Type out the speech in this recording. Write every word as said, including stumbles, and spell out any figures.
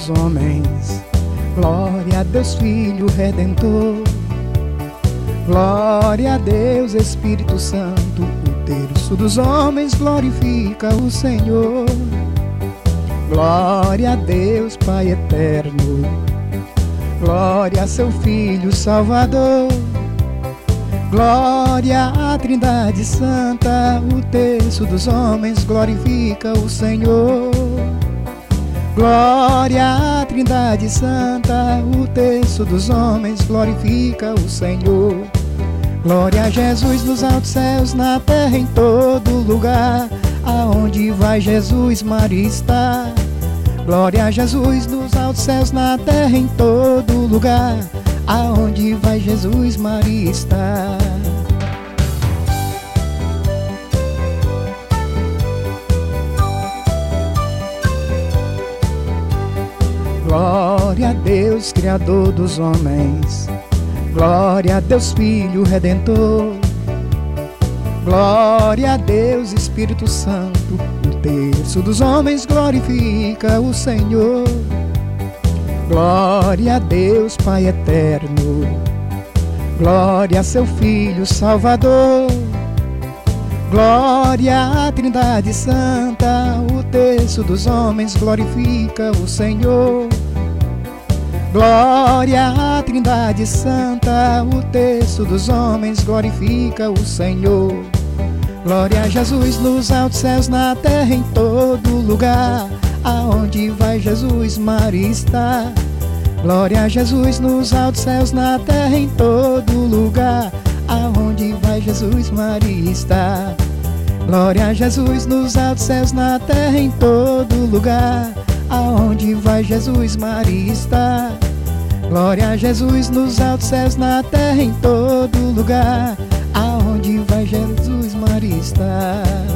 dos homens. Glória a Deus Filho Redentor. Glória a Deus Espírito Santo. O terço dos homens glorifica o Senhor. Glória a Deus Pai eterno. Glória a seu Filho Salvador. Glória à Trindade Santa. O terço dos homens glorifica o Senhor. Glória à Trindade Santa. O terço dos homens glorifica o Senhor. Glória a Jesus nos altos céus, na terra em todo lugar. Aonde vai Jesus, Maria está. Glória a Jesus nos altos céus, na terra em todo lugar. Aonde vai Jesus, Maria está. Glória a Deus, Criador dos homens. Glória a Deus, Filho Redentor. Glória a Deus, Espírito Santo. O terço dos homens glorifica o Senhor. Glória a Deus, Pai eterno. Glória a seu Filho Salvador. Glória à Trindade Santa. O terço dos homens glorifica o Senhor. Glória à Trindade Santa. O terço dos homens glorifica o Senhor. Glória a Jesus nos altos céus, na terra em todo lugar. Aonde vai Jesus, Maria está. Glória a Jesus nos altos céus, na terra em todo lugar. Aonde vai Jesus, Maria está. Glória a Jesus nos altos céus, na terra em todo lugar. Aonde vai Jesus, Maria está. Glória a Jesus nos altos céus, na terra em todo lugar. Aonde vai Jesus, Maria está.